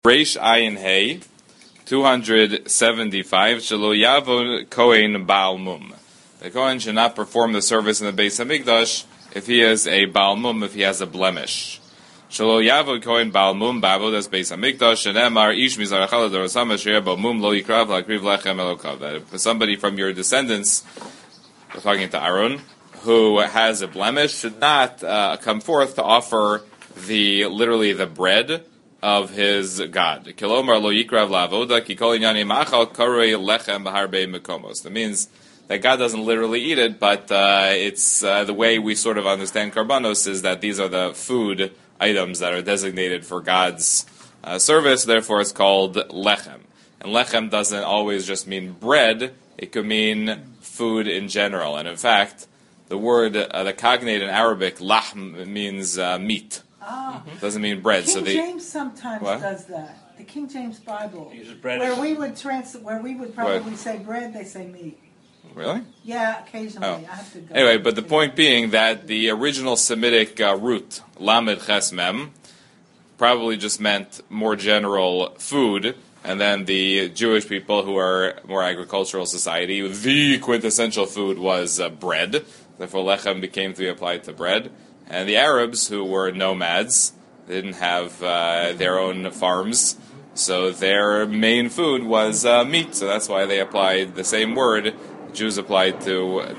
Reish Ayin Hey, 275, Shelo Yavod Kohen Baal Mum. The Kohen should not perform the service in the Beis Hamikdash if he is a Baal Mum, if he has a blemish. Shelo Yavod Kohen Baal Mum, Ba'avodas Beis Hamikdash, Shenemar Ish Mizarachal Dorosama She'er Baal Mum Lo Yikrav La'akriv Lechem Elokav. That if somebody from your descendants, we're talking to Aaron, who has a blemish, should not come forth to offer literally the bread of his God. Kilomar lo yikrav la'avoda ki kol inyani machal karei lechem b'harbei mekomos. That means that God doesn't literally eat it, but it's the way we sort of understand karbanos is that these are the food items that are designated for God's service. Therefore, it's called lechem. And lechem doesn't always just mean bread; it could mean food in general. And in fact, the word, the cognate in Arabic, lahm, means meat. It doesn't mean bread. King James sometimes does that. The King James Bible uses bread. Where we would probably say bread, they say meat. Really? Yeah, occasionally. I have to go. Anyway, but the point being that the original Semitic root, lamed ches mem, probably just meant more general food, and then the Jewish people, who are more agricultural society, the quintessential food was bread. Therefore, lechem became to be applied to bread. And the Arabs, who were nomads, they didn't have their own farms, so their main food was meat. So that's why they applied the same word Jews applied to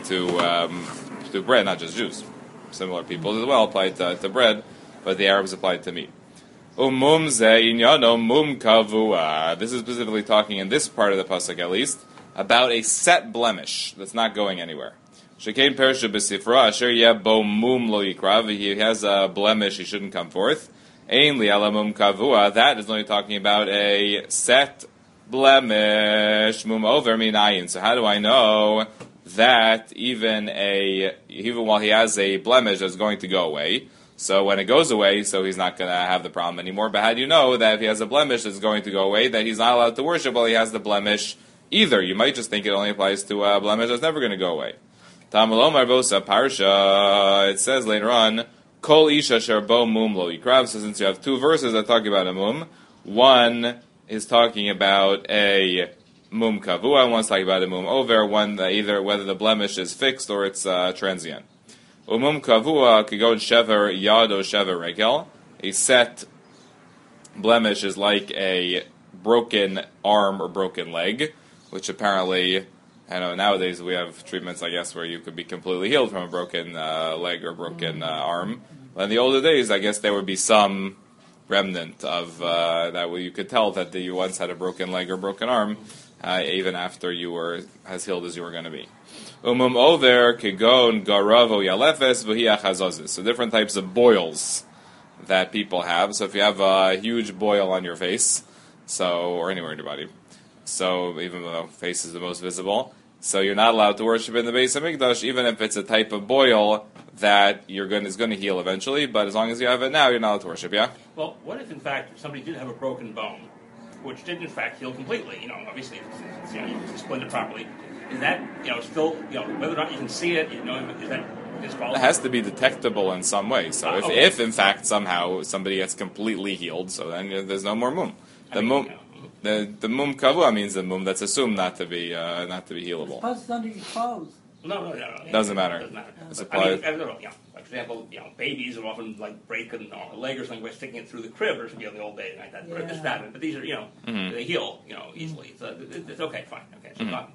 bread, not just Jews. Similar people as well applied to bread, but the Arabs applied to meat. Umum ze inyano mum kavua. This is specifically talking in this part of the pasuk, at least, about a set blemish that's not going anywhere. Shekain Persha B'Sifra Asher Yebo Mum Lo Yikrav. He has a blemish; he shouldn't come forth. Ein Li Ala Mum Kavua. That is only talking about a set blemish. Mum Over Minayin. So how do I know that even while he has a blemish that's going to go away? So when it goes away, so he's not going to have the problem anymore. But how do you know that if he has a blemish that's going to go away, that he's not allowed to worship while he has the blemish either? You might just think it only applies to a blemish that's never going to go away. Parsha, it says later on, Kol Isha Sherbo Mum Lo Yikrav. So since you have two verses that talk about a mum, one is talking about a mum kavua, and one's talking about a mum over, one either whether the blemish is fixed or it's transient. Mum kavua kigon shever yad o shever regel. A set blemish is like a broken arm or broken leg, which apparently, I know nowadays we have treatments, I guess, where you could be completely healed from a broken leg or broken arm. But in the older days, I guess there would be some remnant of that where you could tell that you once had a broken leg or broken arm, even after you were as healed as you were going to be. Umum over kigon garavo yalefes v'hiachazozis. So different types of boils that people have. So if you have a huge boil on your face, or anywhere in your body, so even though face is the most visible, so you're not allowed to worship in the Beis Hamikdash, even if it's a type of boil that is going to heal eventually. But as long as you have it now, you're not allowed to worship. Yeah. Well, what if in fact somebody did have a broken bone, which did in fact heal completely? Obviously, if you split it properly. Is that still whether or not you can see it? Is that disqualified? It has to be detectable in some way. So if in fact somehow somebody gets completely healed, so then there's no more mum. The mum kavua means the mum that's assumed not to be healable. It's under your clothes. No. Doesn't matter. Doesn't matter. It's I don't know. Like for example, babies are often like break a leg or something by sticking it through the crib or something in the old days like that. Yeah. But these are they heal easily. So it's okay, fine, okay. So not.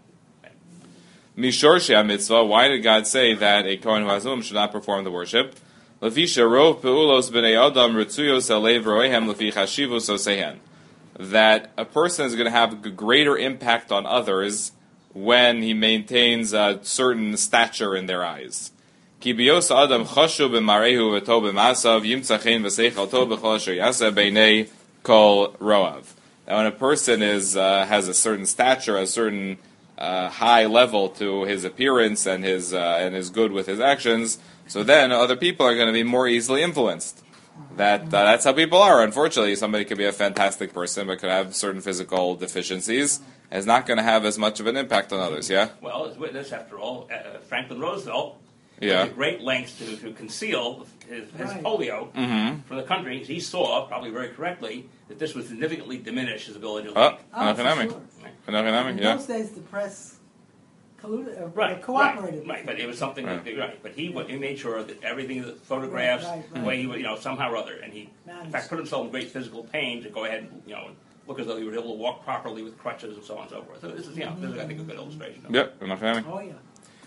Mishorshia mitzvah. Why did God say that a kohen who has mum should not perform the worship? Lefisha rov peulos b'nei adam ritzuyos alev roehem lefi chashivus osehen. That a person is going to have a greater impact on others when he maintains a certain stature in their eyes. Ki bios adam chashu b'marehu v'to b'masav yimtzachein v'seichalto b'chol asher yaseh b'nei kol roav. Now, when a person has a certain stature, a certain high level to his appearance and is good with his actions, so then other people are going to be more easily influenced. That's how people are. Unfortunately, somebody could be a fantastic person but could have certain physical deficiencies and is not going to have as much of an impact on others. Yeah. Well, as witness, after all, Franklin Roosevelt Yeah. went to great lengths to conceal his polio from the country. He saw, probably very correctly, that this would significantly diminish his ability to lead. Oh, for sure. In Yeah. those days, the press Right, cooperated. Right, but it was something that but he made sure that everything, the photographs, the way he would, somehow or other, and he in fact put himself in great physical pain to go ahead and look as though he was able to walk properly with crutches and so on and so forth. So this is this is I think a good illustration. Yep. Oh yeah.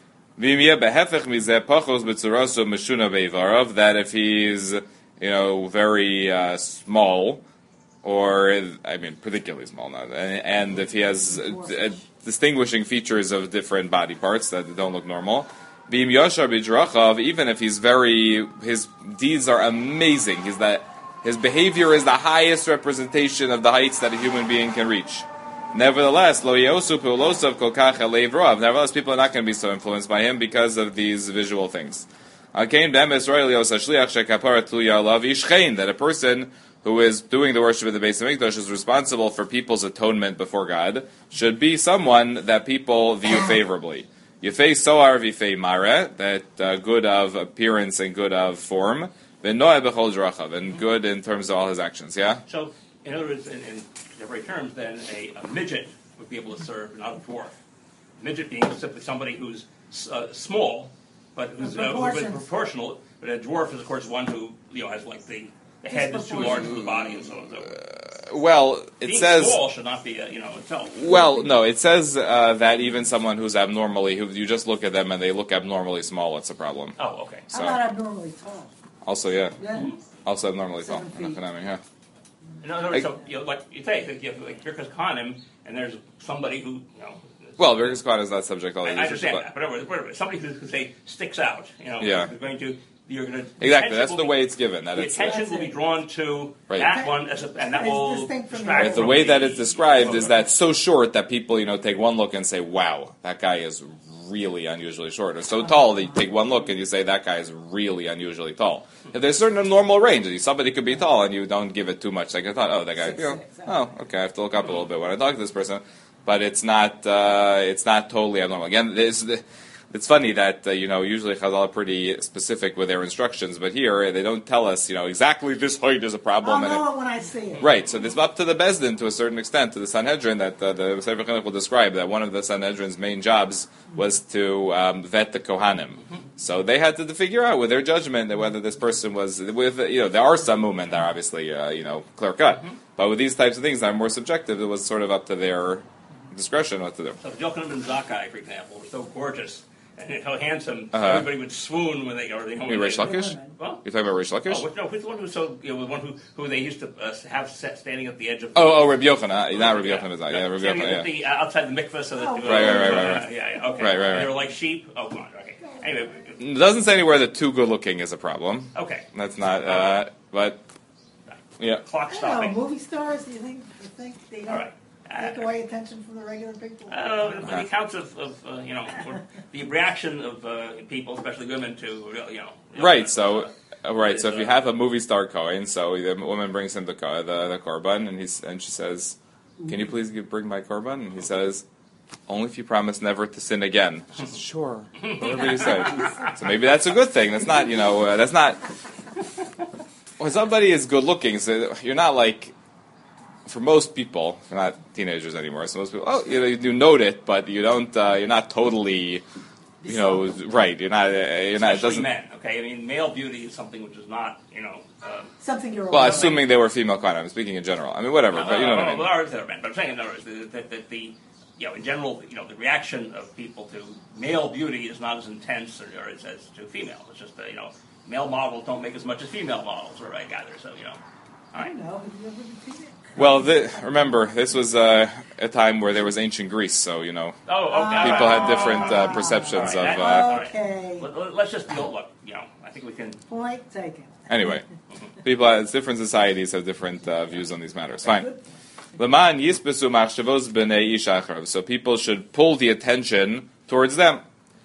That if he's very small, or I mean particularly small, not, and if he has distinguishing features of different body parts that don't look normal, even if he's his deeds are amazing. His behavior is the highest representation of the heights that a human being can reach. Nevertheless, people are not going to be so influenced by him because of these visual things. That a person who is doing the worship of the Beis Hamikdash is responsible for people's atonement before God should be someone that people view favorably. Yefei soar v'yefei mare, that good of appearance and good of form, v'noeh b'chol drachav, and good in terms of all his actions. Yeah. So, in other words, in contemporary terms, then a midget would be able to serve, not a dwarf. A midget being simply somebody who's small, but who's proportional. But a dwarf is, of course, one who has like the head is too large for the body, and so on and so forth. Well, it being says small should not be itself. Well, no, it says that even someone who's abnormally, who you just look at them and they look abnormally small, it's a problem. Oh, okay. So, how about abnormally tall? Also, yeah. Also abnormally 7 tall. feet. Yeah. In other words, so like you say, you have like Birkas Kohanim, and there's somebody who Well, Birkas Kohanim is not subject to all these I issues, understand that, but whatever. Somebody who say sticks out, Yeah. You're going to Exactly. That's the way it's given. That the attention will be drawn to Right. that one, and that will distinct from distract. Right, the way that it's described is that so short that people, take one look and say, "Wow, that guy is really unusually short," or so tall that you take one look and you say, "That guy is really unusually tall." If there's a certain normal range, somebody could be tall and you don't give it too much. Like I thought, that guy, okay, I have to look up a little bit when I talk to this person, but it's not totally abnormal. Again, it's funny that, usually Chazal are pretty specific with their instructions, but here they don't tell us, exactly this height is a problem. I'll know it when I see it. Right, so it's up to the Beis Din to a certain extent, to the Sanhedrin, that the Sefer Chinuch will describe that one of the Sanhedrin's main jobs was to vet the Kohanim. So they had to figure out with their judgment whether this person was, there are some movement that are obviously, clear cut, but with these types of things that are more subjective, it was sort of up to their discretion what to do. So Yochanan and Zakkai, for example, were so gorgeous and so handsome, so everybody would swoon when they Reish Lakish? Well, You're talking about Reish Lakish? no, who's the one who's so the one who they used to have set standing at the edge of. Rabbi Yochanan, not Rabbi Yochanan. Yeah, Rabbi Standing Yochanan. at the outside the mikveh, so that Right. yeah, okay, Right. They were like sheep. Oh, come on, okay. Anyway, It doesn't say anywhere that too good looking is a problem. okay. That's not, but yeah. Clock I don't stopping. know, movie stars, do you think they All right. take away attention from the regular people? I don't know, the accounts of the reaction of people, especially women, to Right. So if you have a movie star Kohen, so the woman brings him the korban, and she says, "Can you please bring my korban?" And he says, "Only if you promise never to sin again." She says, "Sure, whatever you say." So maybe that's a good thing. That's not that's not. When somebody is good looking, so you're not like. For most people, we're not teenagers anymore. So most people, you note it, but you don't. You're not totally, right. You're not. It doesn't. Men, okay. I mean, male beauty is something which is not, Something you're. Well, assuming they were female kind, I'm speaking in general. I mean, whatever. But you know what I mean. Well, there are men, but I'm saying in other words that the in general, the reaction of people to male beauty is not as intense or as to female. It's just male models don't make as much as female models, or I gather. So I don't know. Have you ever been female? Well, remember, this was a time where there was ancient Greece, so, people had different perceptions of... Okay. Let's just look, I think we can... Point taken. Anyway, different societies have different views on these matters. Fine. So people should pull the attention towards them.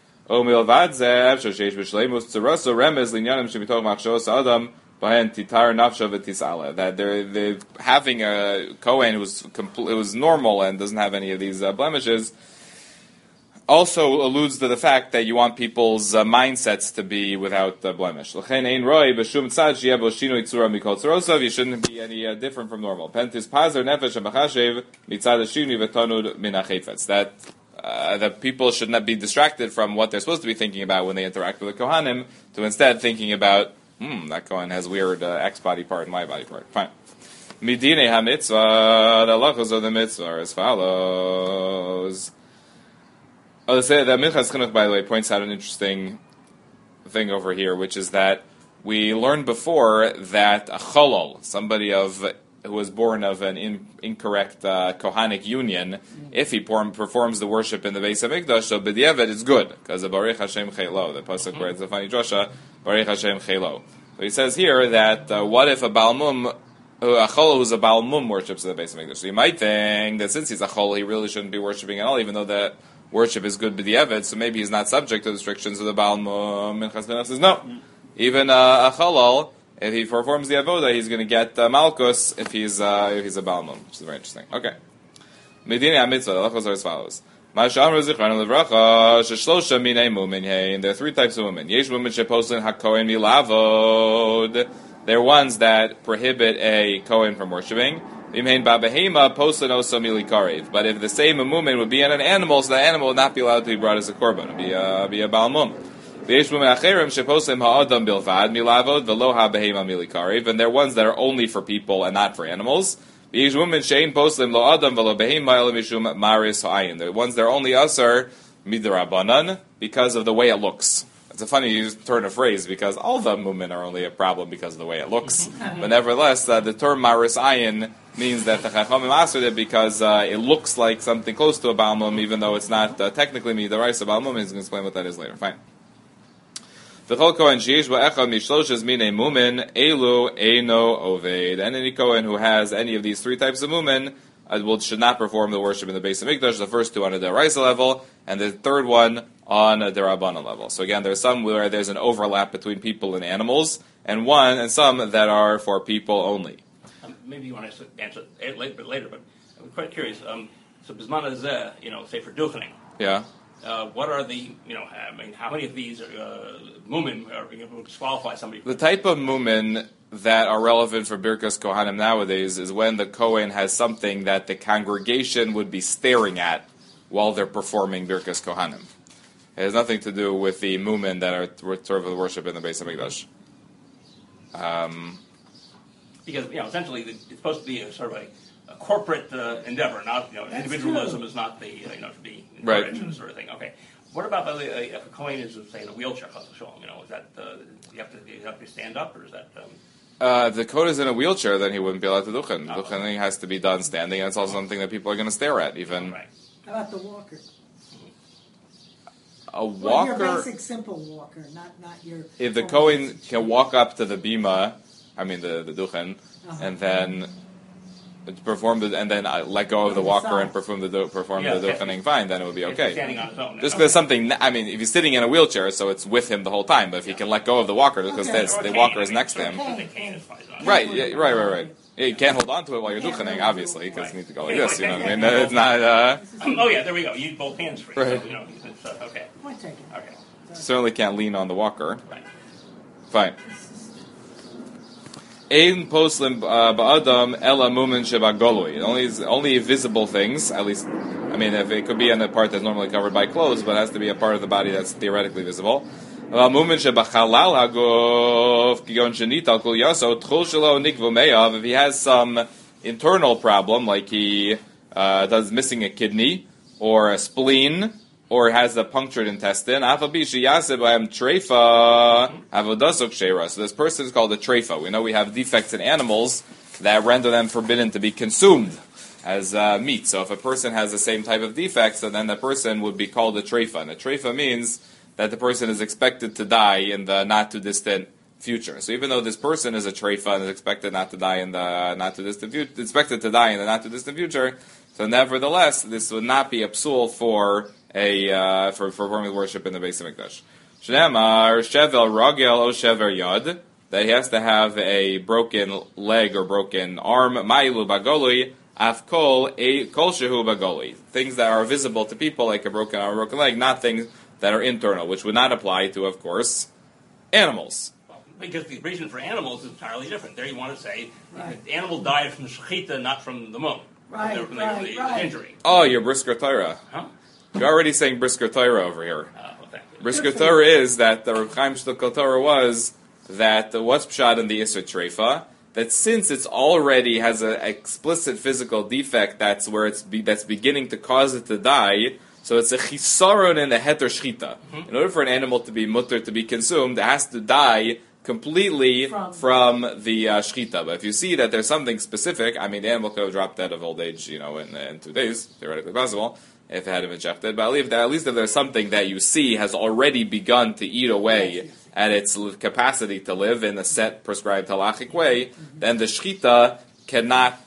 That they're having a Kohen who's it was normal and doesn't have any of these blemishes. also alludes to the fact that you want people's mindsets to be without blemish. You shouldn't be any different from normal. That people should not be distracted from what they're supposed to be thinking about when they interact with the Kohanim, to instead thinking about, that Kohen has weird X body part and Y body part. Fine. Midine ha-mitzvah, the halachos of the mitzvah are as follows. The Minchas Chinuch, by the way, points out an interesting thing over here, which is that we learned before that a cholol, somebody who was born of an incorrect Kohanic union, if he performs the worship in the Beis HaMikdash, so b'diavad it's good, because of Baruch Hashem Chelo, the pasuk where it's a funny drasha, Baruch Hashem Chelo. So he says here that what if a Balmum, a cholol who's a Balmum worships in the Beis HaMikdash? So you might think that since he's a cholol, he really shouldn't be worshiping at all, even though that worship is good b'diavad, so maybe he's not subject to the restrictions of the Balmum. Minchas Chinuch says no. Even a cholol, if he performs the avoda, he's going to get malchus if he's a balmum, which is very interesting. Okay. Medina ha-mitzvah, the halachos are as follows. There are three types of women. Yesh women sheposlin ha-kohen milavod. They're ones that prohibit a kohen from worshiping. But if the same mumen would be in an animal, so the animal would not be allowed to be brought as a korban. It would be a balmum. And there are ones that are only for people and not for animals. There are ones that are only asar midrabanan because of the way it looks. It's a funny turn of phrase because all the mumen are only a problem because of the way it looks. But nevertheless, the term maris ayin means that the chachamim asred it because it looks like something close to a balmum, even though it's not technically midaraisa balmum. He's going to explain what that is later. Fine. And any Kohen who has any of these three types of mumen should not perform the worship in the Beis HaMikdash. The first two on a deraisa level, and the third one on a derabana level. So again, there's some where there's an overlap between people and animals, and some that are for people only. Maybe you want to answer it later, but I'm quite curious. So Bisman Hazeh, say for duchening. Yeah. What are the, how many of these mumen would disqualify somebody? The type of mumen that are relevant for Birkas Kohanim nowadays is when the Kohen has something that the congregation would be staring at while they're performing Birkas Kohanim. It has nothing to do with the mumen that are sort of the worship in the Beis HaMikdash. Because, essentially it's supposed to be a sort of a corporate endeavor, not individualism is not the to be encouraged and sort of thing. Okay, what about if a Kohen is say in a wheelchair? Is that you have to stand up, or is that? If the Kohen is in a wheelchair, then he wouldn't be allowed to duchen. Duchening has to be done standing, and it's also something that people are going to stare at. Even how about the walker? A walker, your basic simple walker, not your. If the Kohen can walk up to the bima, the duchen, and then perform and then let go of the walker and perform the duchening, fine, then it would be okay. Standing on his own. Just because something, if he's sitting in a wheelchair, so it's with him the whole time. But if he can let go of the walker, because the walker is next to him, right? Yeah, you can't hold on to it while you're duchening, obviously, because you need to go like this. You know what I mean? It's not. Oh yeah, there we go. You need both hands free. Right. So, okay. Point taken. Okay. Certainly can't lean on the walker. Right. Fine. Ein poslim ba'adam ela mumen shebagolui. Only visible things, at least. If it could be in a part that's normally covered by clothes, but it has to be a part of the body that's theoretically visible. Mumen shebachalal haguf kigon shenita kol yaso tchul shelo nikvu meyav. If he has some internal problem, like he does missing a kidney or a spleen, or has a punctured intestine, so this person is called a treifa. We know we have defects in animals that render them forbidden to be consumed as meat. So if a person has the same type of defects, then the person would be called a treifa. And a treifa means that the person is expected to die in the not too distant future. So even though this person is a treifa and is expected not to die in the not too distant future, so nevertheless, this would not be a psul for for performing worship in the Beis HaMikdash. Shneimar shevel ragel o shever yad, that he has to have a broken leg or broken arm. Ma'ilu bagolui Afkol a kol shehu bagoli. Things that are visible to people, like a broken arm, or broken leg, not things that are internal, which would not apply to, of course, animals. Because the reason for animals is entirely different. There you want to say Right. the animal died from shechita, not from the mum. Right, From the injury. Oh, you're Brisker Torah. Huh? You're already saying Brisker Torah over here. Well, thank you. Brisker Torah is that the Reb Chaim Shtukel Torah was that what's pshat in the Isser Treifa, that since it's already has an explicit physical defect, that's where that's beginning to cause it to die. So it's a chisaron in the heter shchita. Mm-hmm. In order for an animal to be mutter to be consumed, it has to die completely from the shchita. But if you see that there's something specific, I mean, the animal could have dropped dead of old age, in 2 days, theoretically possible, if it had been injected. But I believe that at least if there's something that you see has already begun to eat away at its capacity to live in a set prescribed halachic way, then the shchita cannot,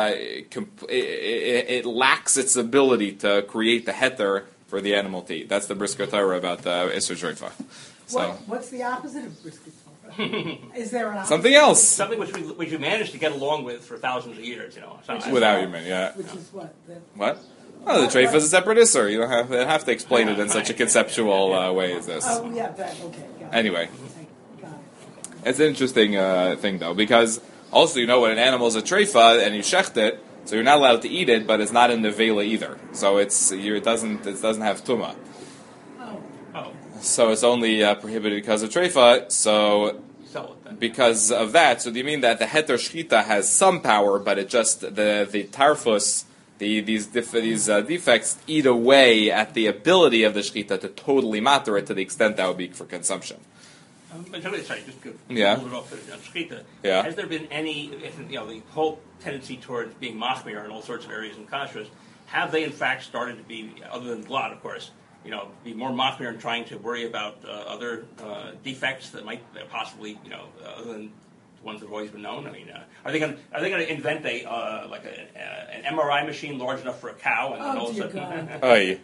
it lacks its ability to create the heter for the animal to eat. That's the Brisker Torah about the Isser Treifa. So What's the opposite of Brisker Torah? Is there an opposite? something else. Something which we managed to get along with for thousands of years, Without you, man, yeah. Which is what? What? Oh, the treifa is a separate isser. You don't have to explain it in such a conceptual way as this. Oh, yeah, that, okay. Got it. Anyway, Got it. it's an interesting thing, though, because also, when an animal is a treifa and you shecht it, so you're not allowed to eat it, but it's not in the vela either. So it doesn't have tuma. Oh. So it's only prohibited because of treifa. So Sell it then. because of that, so do you mean that the heter shchita has some power, but it just the tarfus, these defects eat away at the ability of the shchita to totally matter it to the extent that would be for consumption. But sorry, just to Yeah. hold it off on shechita. Yeah. Has there been any, the whole tendency towards being machmir in all sorts of areas in kashrus, have they in fact started to be, other than blood, of course, be more machmir in trying to worry about other defects that might possibly, other than the ones that have always been known? I mean, are they going to invent an MRI machine large enough for a cow and then all of a sudden? Oy.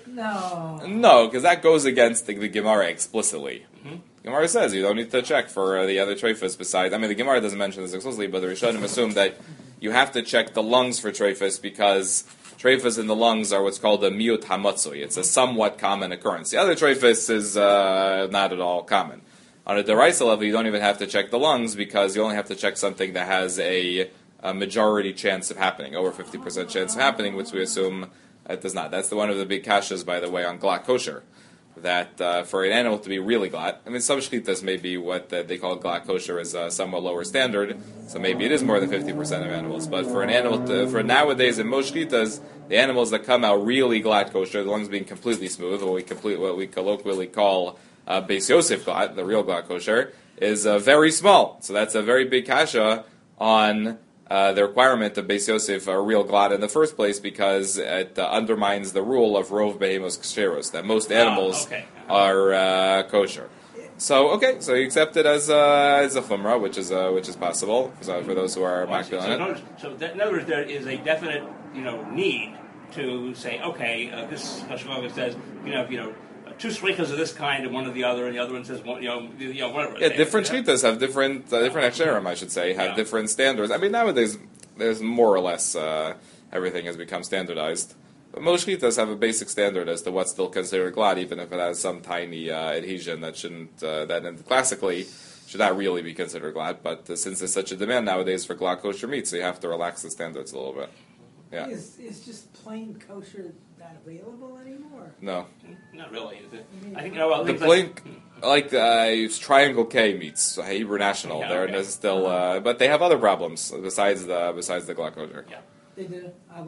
No, because that goes against the Gemara explicitly. Mm-hmm. Gemara says you don't need to check for the other treifas besides. I mean, the Gemara doesn't mention this explicitly, but the Rishonim assume that you have to check the lungs for treifas because treifas in the lungs are what's called a miut hamatzui. It's a somewhat common occurrence. The other treifas is not at all common. On a deraisa level, you don't even have to check the lungs because you only have to check something that has a majority chance of happening, over 50% chance of happening, which we assume it does not. That's one of the big kashas, by the way, on glat kosher. That for an animal to be really glat, I mean, some shchitas may be what they call glat kosher is a somewhat lower standard, so maybe it is more than 50% of animals. But for an animal, for nowadays in most shchitas, the animals that come out really glat kosher, the lungs being completely smooth, what we colloquially call Beis Yosef glat, the real glat kosher, is very small. So that's a very big kasha on the requirement of Beis Yosef a real glat in the first place because it undermines the rule of rov behemos ksheros, that most animals are kosher. So so you accept it as a chumrah, which is possible for those who are makbil on it. So in other words, there is a definite need to say, this Hashemah says, two shlichas of this kind and one of the other, and the other one says one, whatever. Yeah, different shlitas have different aksherim, I should say, have different standards. I mean, nowadays there's more or less everything has become standardized. But most shlitas have a basic standard as to what's still considered glad, even if it has some tiny adhesion that shouldn't, classically should not really be considered glad. But since there's such a demand nowadays for glad kosher meat, so you have to relax the standards a little bit. Yeah. Is just plain kosher not available anymore? No. Not really, is it? I mean, I think, The plain, it's Triangle K meets Hebrew National. They're still, but they have other problems besides the glad kosher. Yeah. They do?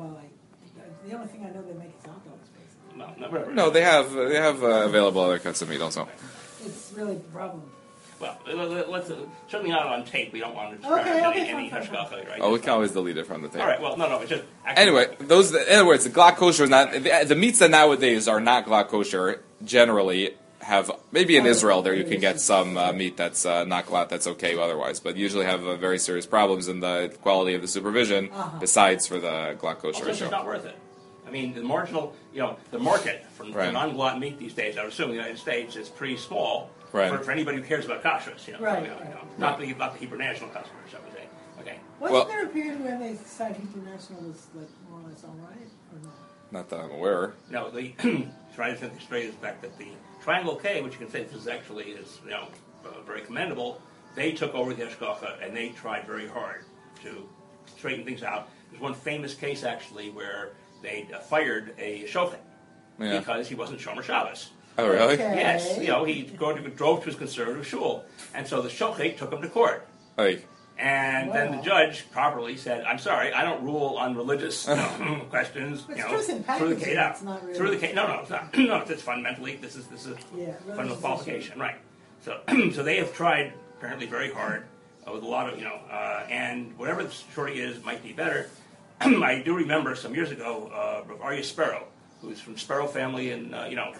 The only thing I know they make is hot dogs, basically. No, they have available other cuts of meat also. It's really the problem. Well, let's certainly not on tape. We don't want to any hashgacha, right? Oh, we can always delete it from the tape. All right. Well, no. It's just anyway. In other words, the glad kosher is not the meats that nowadays are not glad kosher. Generally, have maybe in Israel there you can get some meat that's not glad that's okay otherwise, but usually have very serious problems in the quality of the supervision. Besides for the glad kosher, it's not worth it. I mean, the marginal, the market for non-gluten meat these days, I would assume in the United States, is pretty small for anybody who cares about kashrus. Right. Not the Hebrew national customers, I would say. Okay. Wasn't there a period when they decided Hebrew National was like more or less all right, or no? Not that I'm aware. No, the trying to think straight is the fact that the Triangle K, which you can say this is actually is very commendable. They took over the Hashgacha and they tried very hard to straighten things out. There's one famous case actually where they fired a shochet because he wasn't Shomer Shabbos. Oh, really? Okay. Yes, he drove to his conservative shul, and so the shochet took him to court. Like, And then the judge properly said, "I'm sorry, I don't rule on religious questions." But it's truth in packaging, it's not really- through the case. No, it's not. No, it's fundamentally this is fundamental religious qualification, right? So, so they have tried apparently very hard with a lot of and whatever the story is might be better. I do remember some years ago, Arya Sparrow, who's from Sparrow family, and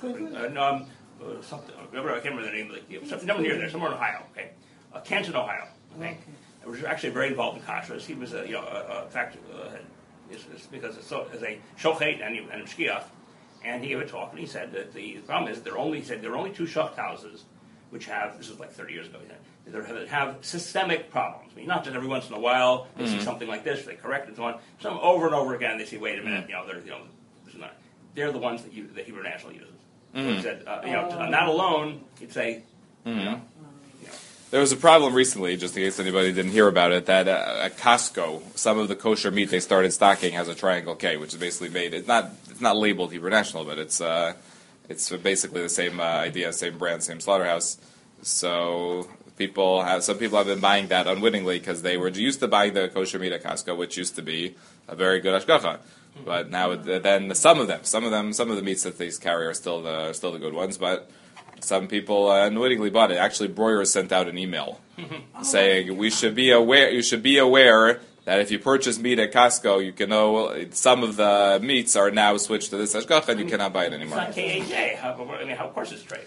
something. Remember, I can't remember the name. Somewhere near there, somewhere in Ohio. Okay, Canton, Ohio. Okay. Was actually very involved in kashrus. He was, in fact, because as a shochet and a shkiach, and he gave a talk, and he said that the problem is there are only two shocht houses which have, this was like 30 years ago, he said, that have systemic problems. I mean, not just every once in a while they see something like this, they correct it and so on. Some over and over again they say, wait a minute, this is not. They're the ones that the Hebrew National uses. So he said, on that alone, he'd say, there was a problem recently, just in case anybody didn't hear about it, that at Costco, some of the kosher meat they started stocking has a Triangle K, which is basically made. It's not labeled Hebrew National, but it's basically the same idea, same brand, same slaughterhouse. So some people have been buying that unwittingly because they were used to buying the kosher meat at Costco, which used to be a very good hashgacha. But now, then some of the meats that they carry are still the good ones, but. Some people unwittingly bought it. Actually, Breuer sent out an email saying you should be aware that if you purchase meat at Costco, you can know some of the meats are now switched to this hashgacha and you cannot buy it anymore. It's not KHA. How of course it's trade.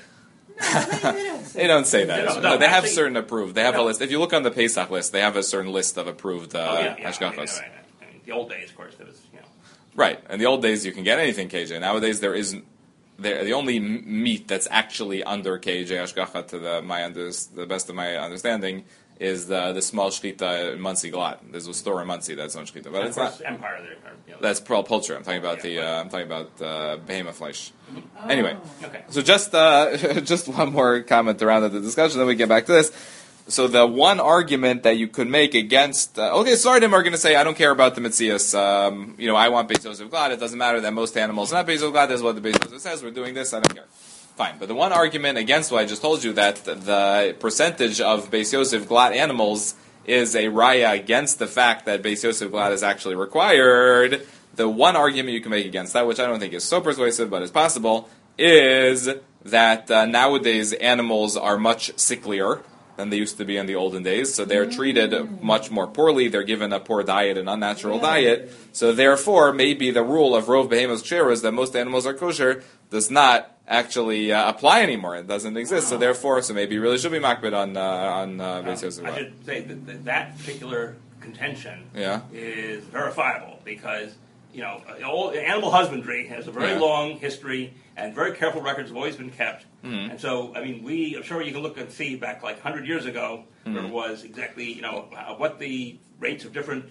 They don't say that. No, they have certain approved. They have a list. If you look on the Pesach list, they have a certain list of approved hashgachas. I mean, the old days, of course, there was Right. In the old days, you can get anything KJ. Nowadays, there isn't. The only meat that's actually under KJ Hashgacha, to the best of my understanding, is the small shchita in Monsey Glatt. There's a store in Monsey that's on shchita, but it's not Empire. That's poultry. I'm talking about behemoth flesh. Anyway, okay. So just one more comment to round out the discussion, then we get back to this. So the one argument that you could make against, Sardim are going to say, I don't care about the Metzias. I want Beis Yosef Glad. It doesn't matter that most animals are not Beis Yosef Glad. That's what the Beis Yosef says. We're doing this. I don't care. Fine. But the one argument against what I just told you, that the percentage of Beis Yosef Glad animals is a raya against the fact that Beis Yosef Glad is actually required. The one argument you can make against that, which I don't think is so persuasive, but is possible, is that nowadays animals are much sicklier than they used to be in the olden days, so they're treated much more poorly. They're given a poor diet, an unnatural diet. So therefore, maybe the rule of Rov Behemoth Ksheros that most animals are kosher does not actually apply anymore. It doesn't exist. So therefore, maybe you really should be makbid on Beis Yosef. I should say that particular contention is verifiable because animal husbandry has a very long history and very careful records have always been kept. And so, I'm sure you can look and see back like 100 years ago where it was exactly, what the rates of different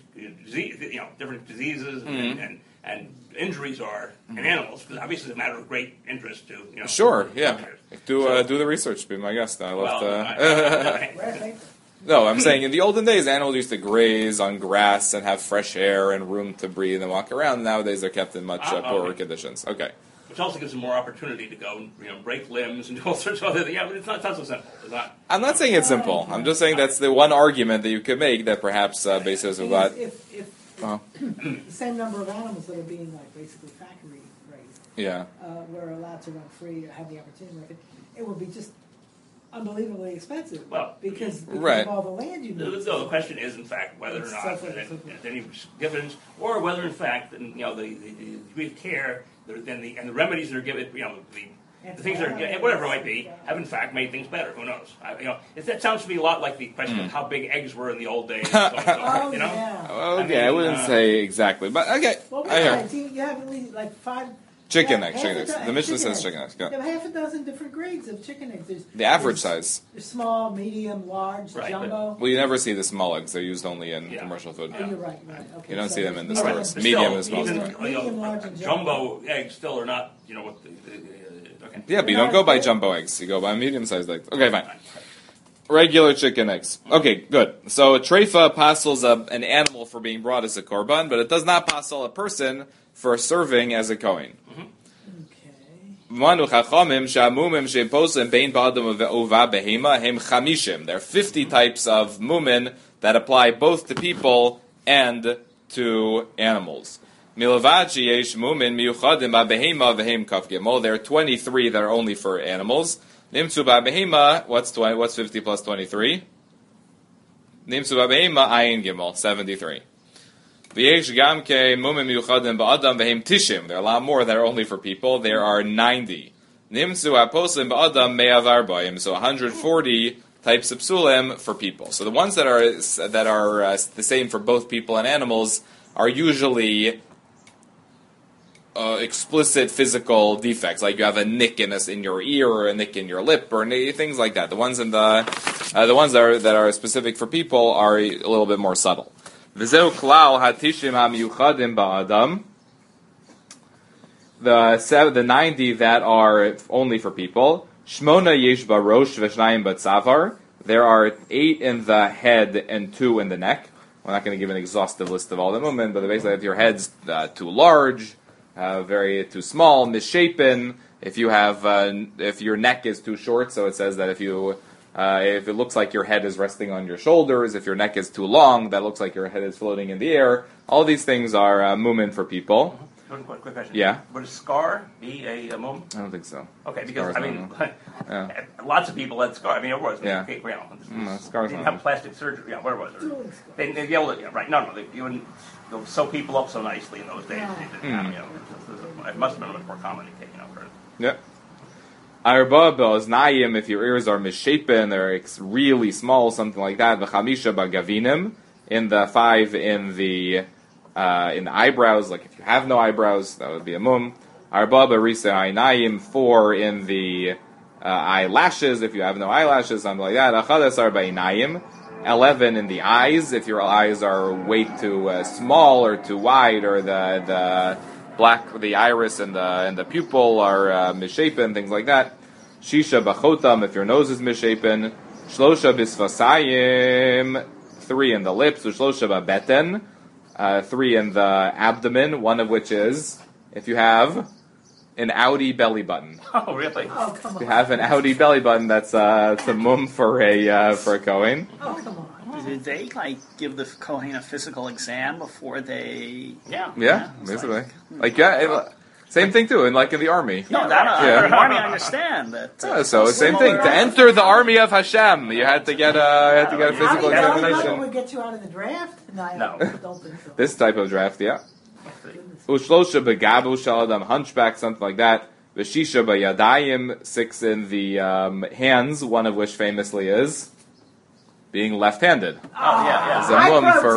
diseases and injuries are in animals, because obviously it's a matter of great interest to, Sure, yeah. Do the research, be my guest. I love Where No, I'm saying in the olden days, animals used to graze on grass and have fresh air and room to breathe and walk around. Nowadays, they're kept in much poorer conditions. Okay. Which also gives them more opportunity to go, break limbs and do all sorts of other things. Yeah, but it's not so simple. It's not. I'm not saying it's simple. I'm just saying that's the one argument that you could make that perhaps Beis Yosef Glad. If the same number of animals that are being basically factory raised, were allowed to run free or have the opportunity to run free, it would be just unbelievily expensive. Well, because of all the land you need. So the question is, in fact, whether or not there's any dividends, or whether, in fact, the degree of care and the remedies that are given, the things that are, whatever it might be, have in fact made things better. Who knows? That sounds to me a lot like the question of how big eggs were in the old days. Yeah. Okay, I wouldn't say exactly, but okay. Well, you have at least like Chicken eggs. The Mishnah says chicken eggs. There are half a dozen different grades of chicken eggs. The average size. There's small, medium, large, jumbo. Well, you never see the small eggs. They're used only in commercial food. Oh, you're right. Okay. You don't see them in the stores. Medium and small. Medium, large, and jumbo eggs still are not, what okay. Yeah, but you don't go by jumbo eggs. You go by medium-sized eggs. Okay, fine. Regular chicken eggs. Okay, good. So a treifa passes an animal for being brought as a korban, but it does not passel a person for serving as a kohen. There are 50 types of mumin that apply both to people and to animals. There are 23 that are only for animals. What's 50 plus 23? 73. There are a lot more that are only for people. There are 90. So 140 types of psulim for people. So the ones that are the same for both people and animals are usually explicit physical defects, like you have a nick in your ear or a nick in your lip or things like that. The ones that are specific for people are a little bit more subtle. The 90 that are only for people. Shmona yesh barosh v'shnayim batzavar. There are 8 in the head and 2 in the neck. We're not going to give an exhaustive list of all the movement, but basically if your head's too large, too small, misshapen. If your neck is too short, so it says that if it looks like your head is resting on your shoulders, if your neck is too long, that looks like your head is floating in the air. All these things are mumin for people. One quick question. Yeah. Would a scar be a mum? I don't think so. Okay, because lots of people had scars. It was. Yeah. Scars. Didn't have plastic surgery. Yeah, where was it? They'd be able to. Yeah, right. No. You wouldn't sew people up so nicely in those days. It must have been much more common. Yeah. Arba be'oznayim, if your ears are misshapen, they're really small, something like that. V'chamisha b'gavinim, in the 5 in the eyebrows, like if you have no eyebrows, that would be a mum. Arba be'risa aynayim, 4 in the eyelashes, if you have no eyelashes, something like that. Achadas arba'inayim, 11 in the eyes, if your eyes are way too small or too wide, or the iris and the pupil are misshapen, things like that. Shisha bachotam, if your nose is misshapen. Shlosha bisfasayim, 3 in the lips. Shlosha babeten, 3 in the abdomen. One of which is if you have an outie belly button. Oh, really? Oh, come on. If you have an outie belly button, that's a mum for a kohen. Oh, come on. Did they give the Kohen a physical exam before they? Yeah, basically. Same thing too, in the army. No, in the army I understand that. So same thing. To enter the army of Hashem, you had to get a physical examination. Would get you out of the draft? No. Don't think so. This type of draft, yeah. Ushlosha begabu shaladam, hunchback, something like that. Veshisha bayadayim, 6 in the hands, one of which famously is being left-handed. Oh, yeah. Zamum for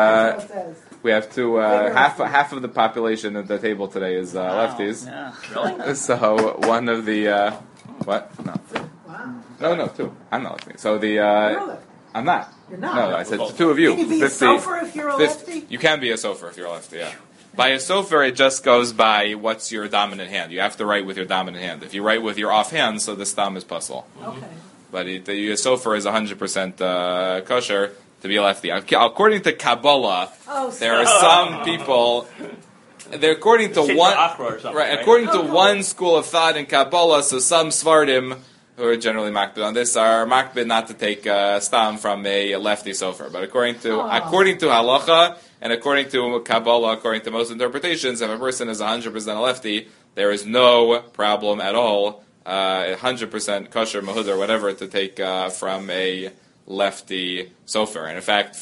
we have two half of the population at the table today is lefties. Yeah. Really? So one of the what? No. Wow. No, 2. I'm not lefty. So I'm not. You're not. No, I said 2 of you. Can you be 50, a sofer if you're a lefty? You can be a sofer if you're a lefty. Yeah. By a sofer, it just goes by what's your dominant hand. You have to write with your dominant hand. If you write with your offhand, so the stam is puzzle. Okay. But a sofer is 100% kosher to be a lefty. According to Kabbalah, there are some people. According to one school of thought in Kabbalah, so some Svardim who are generally makbid on this are makbid not to take stam from a lefty sofer. But according to halacha and according to Kabbalah, according to most interpretations, if a person is 100% a lefty, there is no problem at all. 100% kosher, mahud, or whatever, to take from a lefty sofer. And in fact,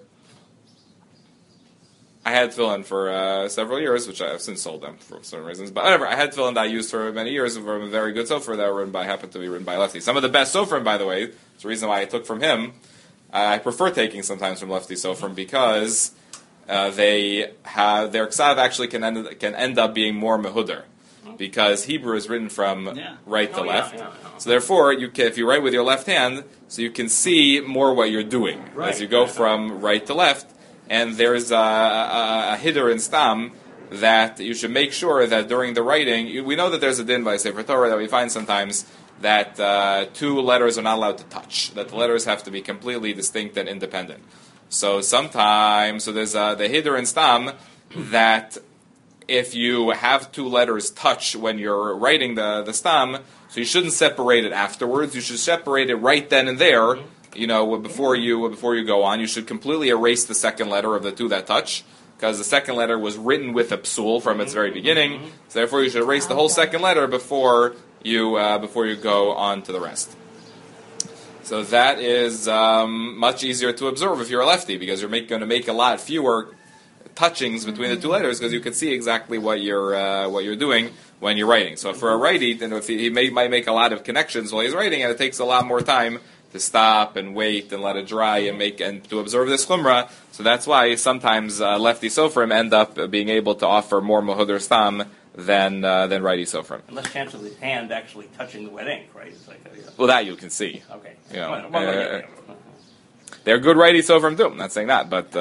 I had tefillin for several years, which I have since sold them for certain reasons. But whatever, I had tefillin that I used for many years from a very good sofer that happened to be written by lefty. Some of the best sofer, by the way, it's the reason why I took from him. I prefer taking sometimes from lefty sofer because their ksav actually can end up being more mahudr. because Hebrew is written from right to left. Yeah. So therefore, if you write with your left hand, so you can see more what you're doing as you go from right to left. And there's a hider in stam that you should make sure that during the writing, we know that there's a din by Sefer Torah that we find sometimes that two letters are not allowed to touch, that the letters have to be completely distinct and independent. So sometimes, there's the hider in stam that if you have two letters touch when you're writing the stam, so you shouldn't separate it afterwards. You should separate it right then and there. Before you go on, you should completely erase the second letter of the two that touch, because the second letter was written with a psul from its very beginning. So therefore, you should erase the whole second letter before you go on to the rest. So that is much easier to observe if you're a lefty, because you're going to make a lot fewer touchings between the two letters, because you can see exactly what you're doing when you're writing. So for a righty, then if he might make a lot of connections while he's writing, and it takes a lot more time to stop and wait and let it dry and to observe this chumrah. So that's why sometimes lefty sofrim end up being able to offer more mohuder stam than righty sofrim. And less chance of the hand actually touching the wet ink, right? It's like well, that you can see. Okay. They're good righty sofrim too. I'm not saying that, but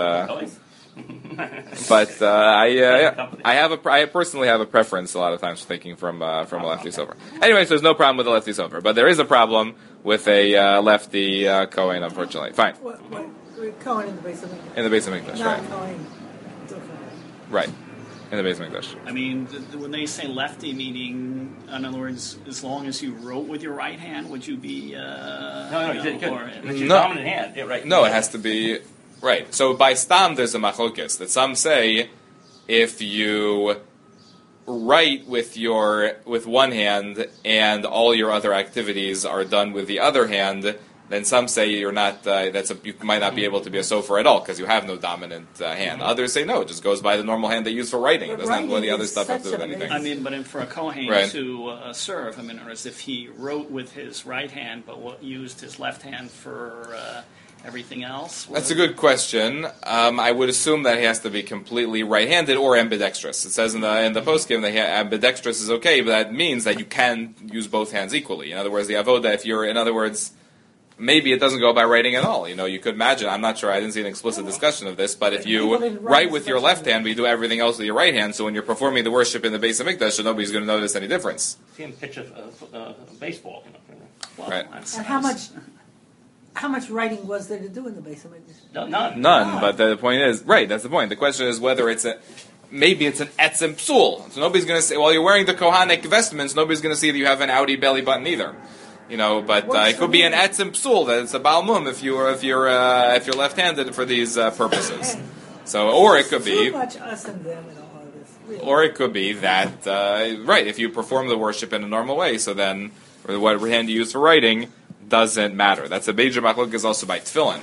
I personally have a preference a lot of times for thinking from a lefty sofer. Anyway, so there's no problem with a lefty sofer, but there is a problem with a lefty Kohen, unfortunately. Fine. What Kohen in the base of Mikdash? In the base of Mikdash, Not right? Kohen. Right. In the base of Mikdash. I mean, when they say lefty, meaning, in other words, as long as you wrote with your right hand, would you be? No, you couldn't. It's your dominant hand. Yeah, right. No, it has to be. Right. So by stam, there's a machlokes that some say if you write with one hand and all your other activities are done with the other hand, then some say you're not. You might not be able to be a sofer at all because you have no dominant hand. Others say no, it just goes by the normal hand they use for writing. It doesn't have any other stuff have to do with anything. I mean, but for a Kohen to serve, I mean, as if he wrote with his right hand but used his left hand for everything else? That's a good question. I would assume that he has to be completely right-handed or ambidextrous. It says in the postscript that ambidextrous is okay, but that means that you can use both hands equally. In other words, the avoda, maybe it doesn't go by writing at all. You could imagine, I'm not sure, I didn't see an explicit discussion of this, but if you write with your left hand, but you do everything else with your right hand, so when you're performing the worship in the base of Mikdash, so nobody's going to notice any difference. See him pitch a baseball. Well, right. And how much writing was there to do in the base of Mikdash? None. But the point is, right, that's the point. The question is whether maybe it's an etzem psul. So nobody's going to say, while you're wearing the Kohanic vestments, nobody's going to see that you have an Audi belly button either. But it could be an etzem psul, that it's a balmum if you're left-handed for these purposes. So, or it could be, too much us and them and all of this. Really. Or it could be that if you perform the worship in a normal way, so then what hand you use for writing doesn't matter. That's a major machlok is also by tefillin.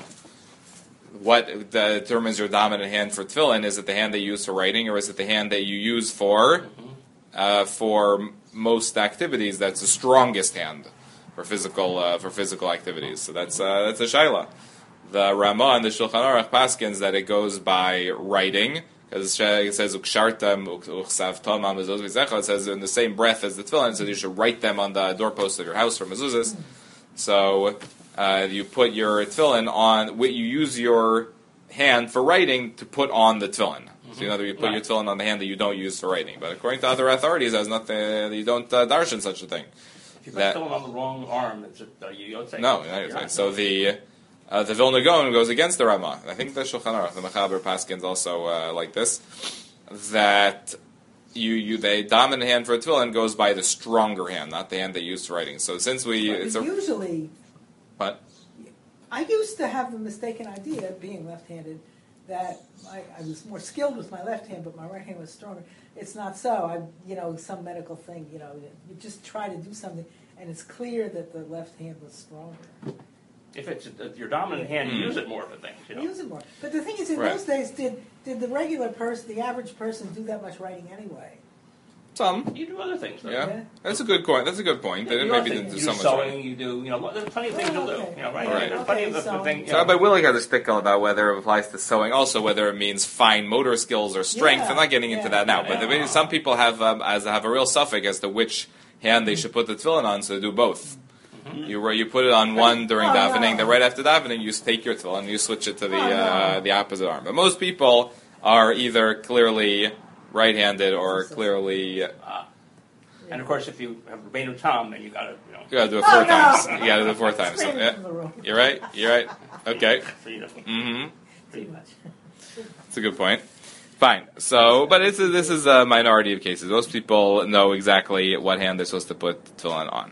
What determines your dominant hand for tefillin? Is it the hand that you use for writing, or is it the hand that you use for most activities? That's the strongest hand for physical activities. So that's a shaila. The Ramah and the Shulchan Aruch paskins that it goes by writing, because it says ukshartam uksavtam amazuz. It says in the same breath as the tefillin, it says you should write them on the doorpost of your house for mezuzahs. So you put your tefillin on. You use your hand for writing to put on the tefillin. So you put your tefillin on the hand that you don't use for writing. But according to other authorities, there's nothing. You don't darshan such a thing. If you put tefillin on the wrong arm, it's you don't say. No, so the Vilna Gaon goes against the Ramah. I think the Shulchan Aruch, the Mechaber Paskins also like this. That the dominant hand for a tefillin goes by the stronger hand, not the hand they use for writing. So since usually, what? I used to have the mistaken idea, being left-handed, that I was more skilled with my left hand, but my right hand was stronger. It's not so. Some medical thing. You just try to do something, and it's clear that the left hand was stronger. If it's your dominant hand, you use it more for things. Use it more. But the thing is, in those days, did the regular person, the average person, do that much writing anyway? Some. You do other things. Though. Yeah. That's a good point. That's a good point. They maybe didn't do so much. Sewing, right. you do, there's plenty of things you'll do. Right? Right. There's plenty of things. So, but Willie has a stickle about whether it applies to sewing, also whether it means fine motor skills or strength. Yeah. I'm not getting into that now, but some people have a real suffix as to which hand they should put the tefillin on, so they do both. You put it on one during davening, then right after davening you take your tefillin and you switch it to the opposite arm. But most people are either clearly right-handed or clearly. And of course, if you have Rabbeinu Tam, then you got to You gotta do it 4 times. You gotta do it 4 times. So, yeah. You're right. Okay. Pretty much. That's a good point. Fine. So, but this is a minority of cases. Most people know exactly what hand they're supposed to put the tefillin on.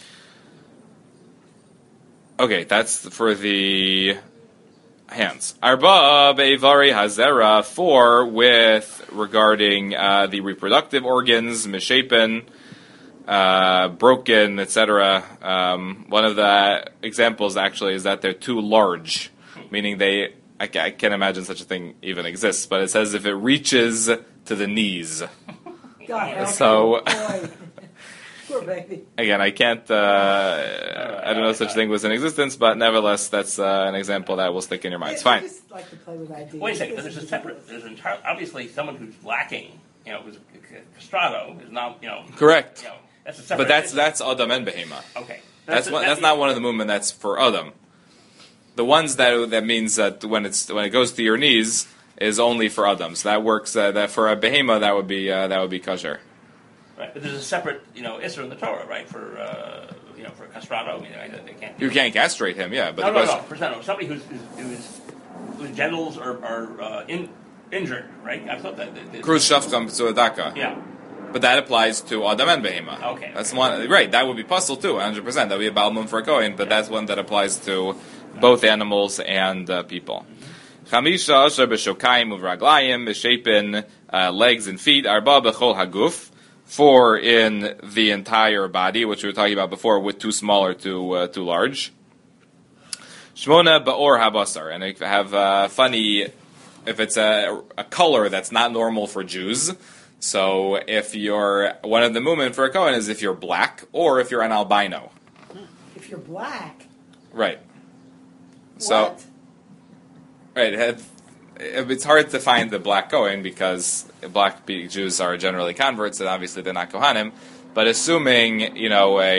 Okay, that's for the hands. Arba be'ivari hazera, 4 with regarding the reproductive organs, misshapen, broken, etc. One of the examples actually is that they're too large, meaning I can't imagine such a thing even exists, but it says if it reaches to the knees. God, So, poor baby. again, I can't, I don't know if such a thing was in existence, but nevertheless, that's an example that will stick in your mind. It's fine. I just like to play with ideas. Wait a second. Obviously someone who's lacking, who's castrato is not, Correct. that's a separate. But that's Adam and Behema. Okay. That's not one of the movement that's for Adam. The ones that means that when it goes to your knees is only for Adam. So that works. That for a Behema that would be kosher. Right, but there's a separate, Isser in the Torah, right? For for castrato, they can't. You can't castrate him, yeah. But no. Somebody whose genitals are injured, right? I thought that. Kruz shafcham suadaka. Yeah. But that applies to Adam and Behema. Okay. That's one, right? That would be puzzle too, 100%. That would be a balmum for a Kohen, but that's one that applies to both animals and people. Chamisha asher b'shokayim uvraglayim b'shapin legs and feet arba b'chol haguf. 4 in the entire body, which we were talking about before, with too small or too large. Shmona ba'or habasar, and if you have funny, if it's a color that's not normal for Jews. So if you're one of the movement for a Kohen is if you're black or if you're an albino. If you're black. Right. What? So. Right. It's hard to find the black Kohen because black Jews are generally converts, and obviously they're not Kohanim. But assuming, it's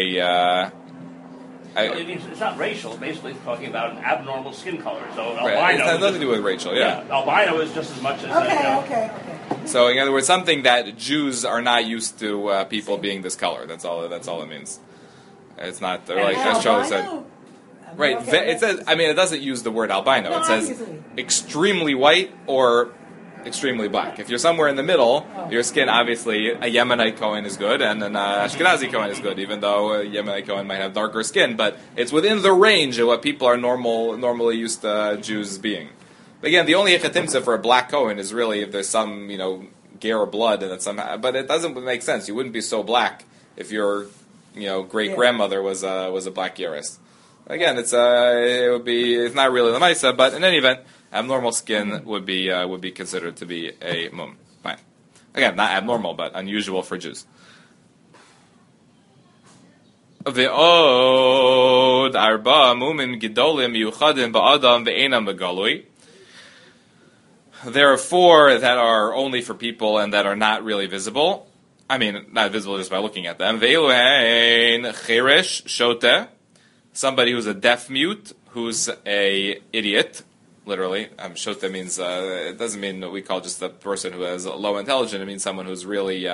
not racial. Basically, it's talking about an abnormal skin color. So albino. Right. It has nothing to do with racial. Yeah. Albino is just as much as. Okay. So in other words, something that Jews are not used to people being this color. That's all it means. It's not like as Charlie said. Right, it says. I mean, it doesn't use the word albino. It says extremely white or extremely black. If you're somewhere in the middle, your skin, obviously, a Yemenite Kohen is good, and an Ashkenazi Kohen is good, even though a Yemenite Kohen might have darker skin. But it's within the range of what people are normally used to Jews being. But again, the only ichatimsa for a black Kohen is really if there's some, ger blood, and it's somehow. But it doesn't make sense. You wouldn't be so black if your, great grandmother was a black Yeris. Again, it's not really the Maisa, but in any event, abnormal skin would be considered to be a mum. Fine. Again, not abnormal, but unusual for Jews. Ve'od arba mumin gidolim yuchadim ba'adam ve'enam begalui. There are 4 that are only for people and that are not really visible. I mean, not visible just by looking at them. Ve'eluhen cheresh shoteh. Somebody who's a deaf mute, who's a idiot, literally. Shota means, it doesn't mean what we call just the person who has low intelligence. It means someone who's really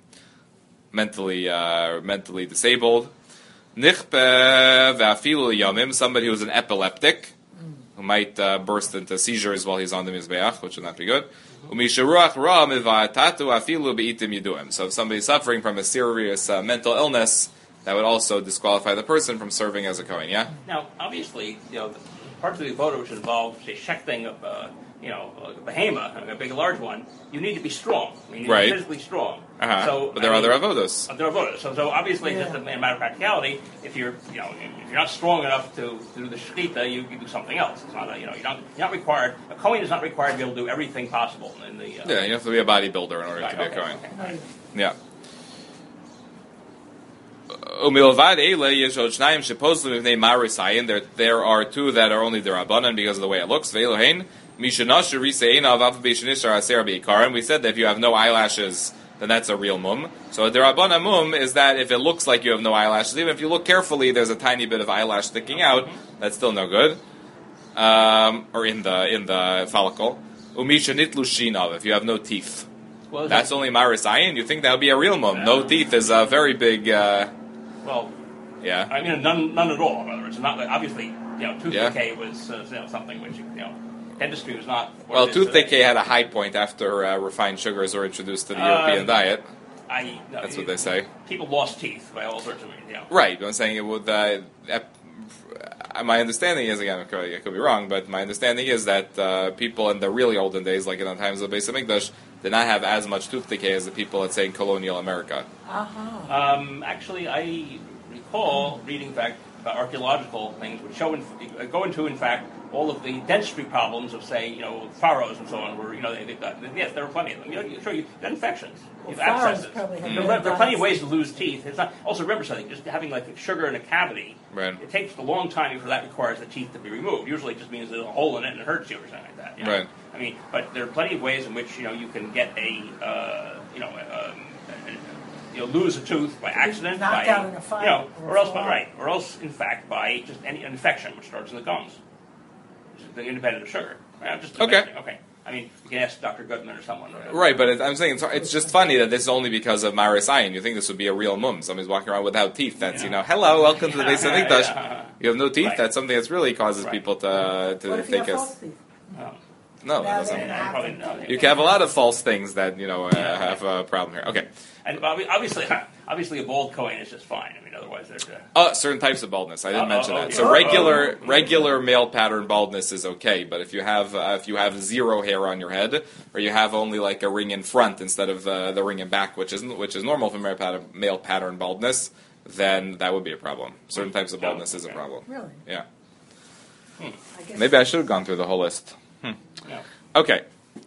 mentally disabled. Nichpe ve'afilu yomim, somebody who's an epileptic, who might burst into seizures while he's on the Mizbeach, which would not be good. Umisharuach ra mivatatu afilu be'itim yiduim. So if somebody's suffering from a serious mental illness, that would also disqualify the person from serving as a Kohen, yeah? Now, obviously, parts of the voter which involve, say, shechting of, like a behema, a big, large one, you need to be strong. You need to be physically strong. Uh-huh. So, but there are other avodos. So obviously, just a matter of practicality, if you're not strong enough to do the shechita, you do something else. It's not you're not required. A Kohen is not required to be able to do everything possible in the. Yeah, you have to be a bodybuilder in order to be a Kohen. Okay. Yeah. Umilvad Eile Yeshod Shnayim Shepozlim Ivnei Marisayin. There are two that are only the Rabbanan because of the way it looks. Ve'elohein Mishanash Risein Av Av Beishanishar Aser Beikarim. We said that if you have no eyelashes, then that's a real mum. So the Rabbanan mum is that if it looks like you have no eyelashes, even if you look carefully, there's a tiny bit of eyelash sticking out. That's still no good. Or in the follicle. Umisha Nitlu Shinav. If you have no teeth. Well, that's only Maris Ayin. You think that would be a real mum? No teeth is a very big. Well, yeah. I mean, none at all. In other words, not obviously. Tooth decay was something which dentistry was not. Well, tooth decay had a high point after refined sugars were introduced to the European diet. That's what they say. People lost teeth by all sorts of means. Right. I'm saying it would. My understanding is, again, I could be wrong, but my understanding is that people in the really olden days, like in the times of the Beis Hamikdash, did not have as much tooth decay as the people, let's say, in colonial America. Actually, I recall reading, in fact, about archaeological things which go into, in fact, all of the dentistry problems of, say, pharaohs and so on, where, yes, there were plenty of them. You got infections. You have abscesses. There are plenty of ways to lose teeth. It's not. Also, remember something, just having like sugar in a cavity, right. It takes a long time before that requires the teeth to be removed. Usually it just means there's a hole in it and it hurts you or something like that. Right. I mean, but there are plenty of ways in which, you can get lose a tooth by accident, knocked out in a fight, or else, in fact, by just any infection which starts in the gums, which is independent of sugar. Okay. I mean, you can ask Dr. Goodman or someone. Right, but I'm saying it's just funny that this is only because of Maris Ayin. You think this would be a real mum. Somebody's walking around without teeth. That's, hello, welcome to the Beis Hamikdash. You have no teeth? Right. That's something that really causes people to think false teeth? No, that doesn't. You can have a lot of false things that, have a problem here. Okay. And obviously a bald Kohen is just fine. I mean, otherwise there's certain types of baldness. I didn't mention that. So regular male pattern baldness is okay, but if you have zero hair on your head, or you have only like a ring in front instead of the ring in back, which is normal for male pattern baldness, then that would be a problem. Certain types of baldness is a problem. Really? Yeah. Maybe I should have gone through the whole list. Okay.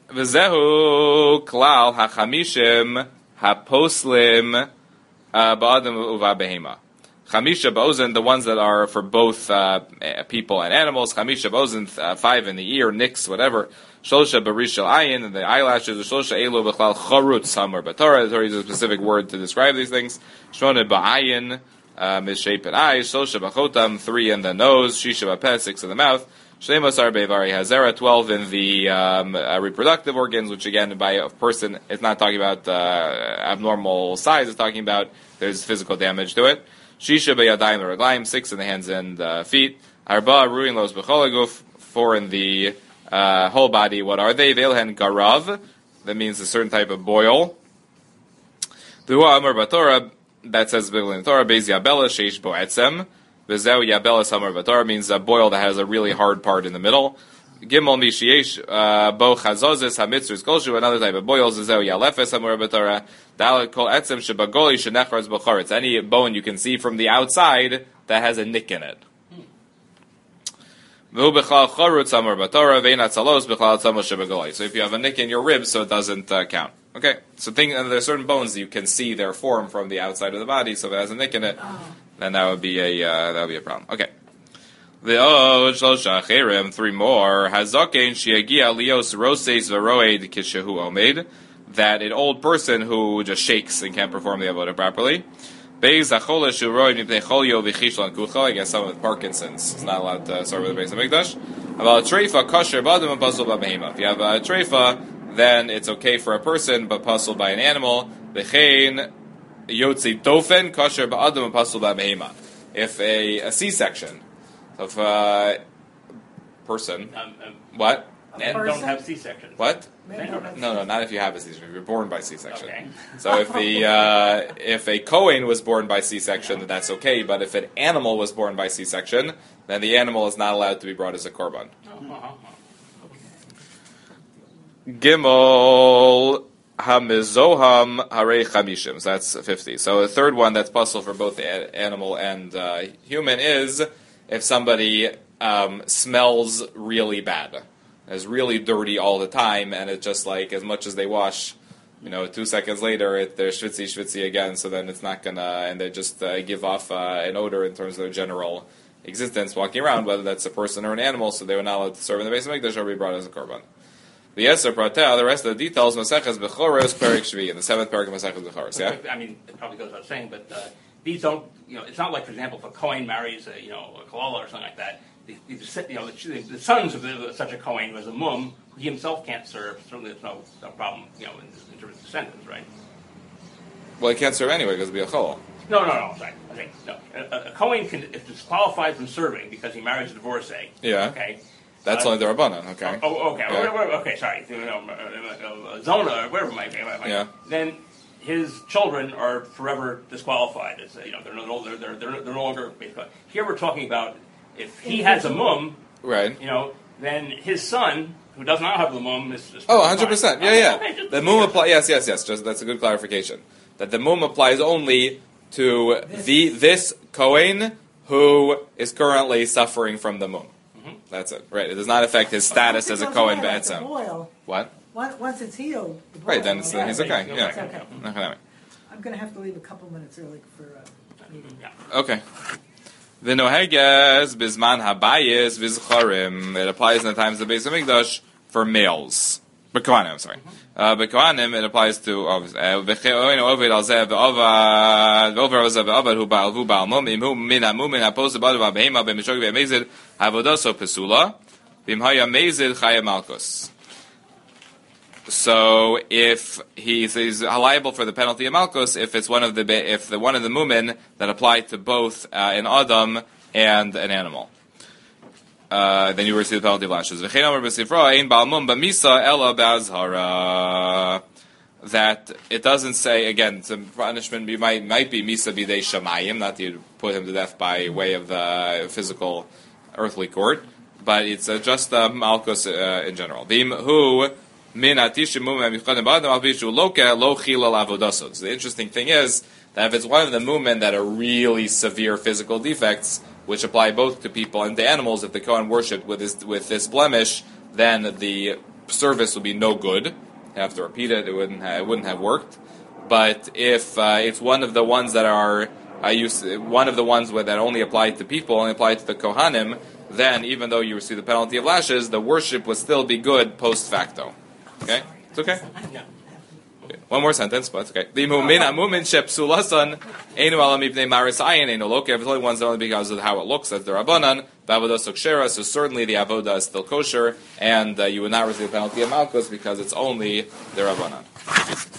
V'zehu klal hachamishim haposlim ba'adam uva behema. Chamisha ba'ozen, the ones that are for both people and animals. Chamisha ba'ozen, 5 in the ear, nix, whatever. Shlosha barishal ayin, and the eyelashes. Shlosha elu b'chlal charut samar b'torah. The Torah uses a specific word to describe these things. Shmona ba'ayin, misshapen eyes. Shlosha b'chotam, 3 in the nose. Shisha b'peh, 6 in the mouth. Shleimasar bevari hazera, 12 in the reproductive organs, which again, by a person, it's not talking about abnormal size, it's talking about there's physical damage to it. Shisha beyadayim l'raglayim, 6 in the hands and feet. Arba ruin los b'cholaguf, 4 in the whole body. What are they? Veilhen garav, that means a certain type of boil. V'hu amar b'torah, that says in the Torah, Beis Yabela sheish bo etzem. V'zeu Yabela samar b'torah means a boil that has a really hard part in the middle. Gimel mishiesh bo chazozes hamitzvus kolshu, another type of boils. V'zeu Yalefes samar b'torah. Dalet kol etzem shebagoli shenechraz b'choretz. Any bone you can see from the outside that has a nick in it. V'hu b'chlal chorut samar b'torah ve'inat salos b'chlal tzamos shebagoli. So if you have a nick in your ribs, so it doesn't count. Okay, so there are certain bones that you can see their form from the outside of the body. So if it has a nick in it, then that would be a problem. Okay. The shlosha acherim, 3 more. Hazaken shiagia lios roses v'roed kishehu omed. That an old person who just shakes and can't perform the avodah properly. Beis achole shuroed mipnei cholio v'chishlan kucha. I guess someone with Parkinson's is not allowed to serve with the Beis Hamikdash. About treifa kosher b'adam and puzzle b'behema. If you have a treifa, then it's okay for a person, but puzzled by an animal. V'chein Yotzi dofen kosher ba'adam apostle ba'mehema. If a C-section of a person, what? Men don't have C-sections. What? No, not if you have a C-section. If you're born by C-section. Okay. So if a Kohen was born by C-section, then that's okay. But if an animal was born by C-section, then the animal is not allowed to be brought as a korban. Gimel hamizoham harei chamishim. So that's 50. So the third one that's possible for both the animal and human is if somebody smells really bad, is really dirty all the time, and it's just like as much as they wash 2 seconds later they're schwitzy again, so then it's not gonna, and they just give off an odor in terms of their general existence walking around, whether that's a person or an animal, so they were not allowed to serve in the base of Mikdash or be brought as a korban. The Yeser Pratel, the rest of the details, Maseches Bechoros, Perik Shvi, in the 7th parak of Maseches Bechoros, yeah? I mean, it probably goes without saying, but these don't, it's not like, for example, if a Kohen marries a Kalala or something like that, the sons of such a Kohen was a mum, he himself can't serve. Certainly, there's no problem, in terms of descendants, right? Well, he can't serve anyway because it'll be a cholol. No. Sorry. Okay, no. A Kohen is disqualified from serving because he marries a divorcee. Yeah. Okay. That's only the Rabbanan. Okay. Okay. Yeah. Okay. Sorry. Zona or whatever it might be. Yeah. Then his children are forever disqualified. It's, they're no longer. Here we're talking about if he has a mum, right? Then his son, who does not have the mum, is 100%. Yeah. Okay, the mum applies. Yes. Just that's a good clarification. That the mum applies only to this Kohen who is currently suffering from the mum. Mm-hmm. That's it. Right. It does not affect his status as a Kohen Be'etzem. What? Once it's healed. Right. Then he's okay. Yeah. Okay. I'm going to have to leave a couple minutes early for meeting. Okay. V'noheges bizman habayis v'zcharim. It applies in the times of the Beis Hamikdash for males. B'kohanim, I'm sorry. B'kohanim, it applies to v'che'oin ovid al zeh v'ovad v'ovad hu ba'al mum hu min ha-mumin ha-pos b'adu v'abehema b'mishog v'amezid havodaso pesula v'imhaya mezid chaya malchus. So if he's liable for the penalty of malchus, if it's one of the mumin that applied to both an adam and an animal, then you receive the penalty of lashes. That it doesn't say again. Some punishment might be misa bidei shamayim, not that you put him to death by way of the physical earthly court, but it's just malchus in general. The interesting thing is that if it's one of the mumen that are really severe physical defects, which apply both to people and to animals, if the Kohen worshipped with this blemish, then the service would be no good. You have to repeat it; it wouldn't have worked. But if it's one of the ones that are that only apply to people, only apply to the Kohanim, then even though you receive the penalty of lashes, the worship would still be good post facto. Okay? It's okay? Yeah. One more sentence, but it's okay. The mumin shepsulasan einu ala mipnei maris ayin einu loke. If it's only ones only because of how it looks, that's the Rabbanan. B'avodah sokshera, so certainly the avodah is still kosher, and you would not receive the penalty of malchus because it's only the Rabbanan.